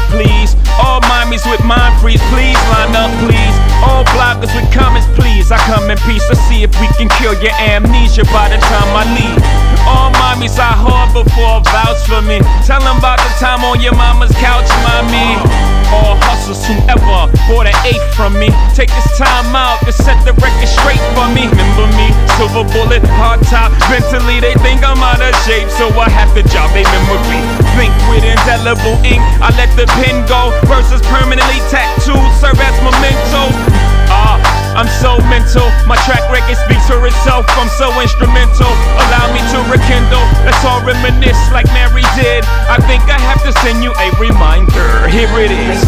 please. All mommies with mind freeze, please line up, please. All bloggers with comments, please. I come in peace. Let's see if we can kill your amnesia by the time I leave. All mommies I harbor for vouch for me. Tell them about the time on your mama's couch, mommy. All hustlers whoever bought an eighth from me. Take this time out to set the record straight for me. Remember me, silver bullet, hard top. Mentally they think I'm out of shape, so I have to jog their memory. Think with indelible ink, I let the pen go. Verses permanently tattooed, serve as mementos. I'm so mental, my track record speaks for itself. I'm so instrumental, allow me to rekindle. Let's all reminisce like Mary did. I think I have to send you a reminder. Here it is.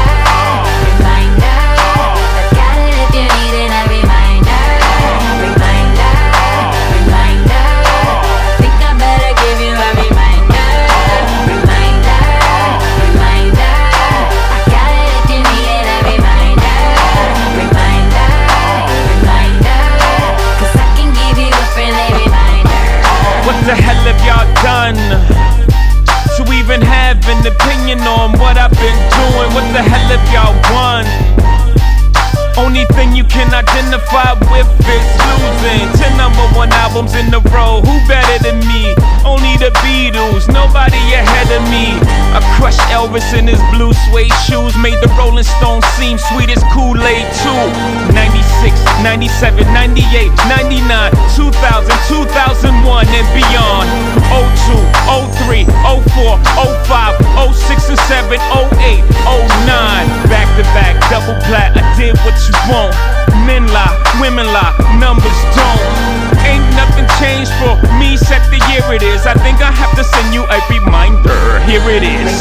What the hell have y'all done to even have an opinion on what I've been doing? What the hell have y'all won? Only thing you can identify with is losing 10 #1 albums in a row. Who better than me? Only the Beatles, nobody ahead of me. I crushed Elvis in his blue suede shoes, made the Rolling Stones seem sweet as Kool-Aid too. 96, 97, 98, 99, 2000, 2001 and beyond. 02, 03, 04, 05, 06 and 07, 08, 09. Back to back, double plat, I did what you want. Men lie, women lie, numbers don't. Ain't nothing changed for me, set the year it is. I think I have to send you a reminder. Here it is.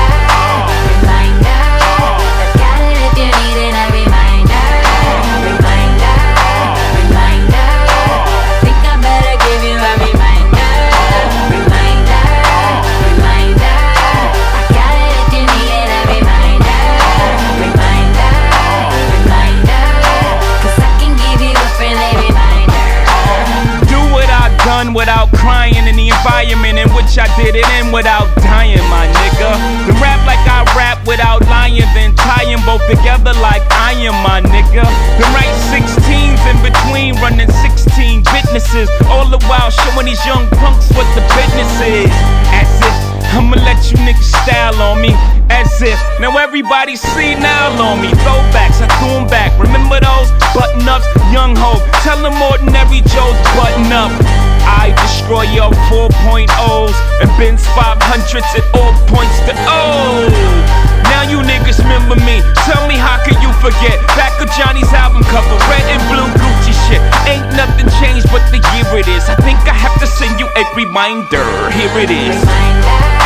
Without crying in the environment in which I did it in without dying, my nigga. The rap like I rap without lying, then tying both together like I am, my nigga. The right 16s in between, running 16 businesses, all the while showing these young punks what the business is. As if I'ma let you niggas style on me, as if now everybody see now on me. Throwbacks, I threw them back. Remember those button-ups, young ho? Tell them ordinary Joe's button up. I destroy your 4.0s and Benz 500s at all points to oh. Now you niggas remember me. Tell me how can you forget? Back of Johnny's album cover, red and blue Gucci shit. Ain't nothing changed but the year it is. I think I have to send you a reminder. Here it is.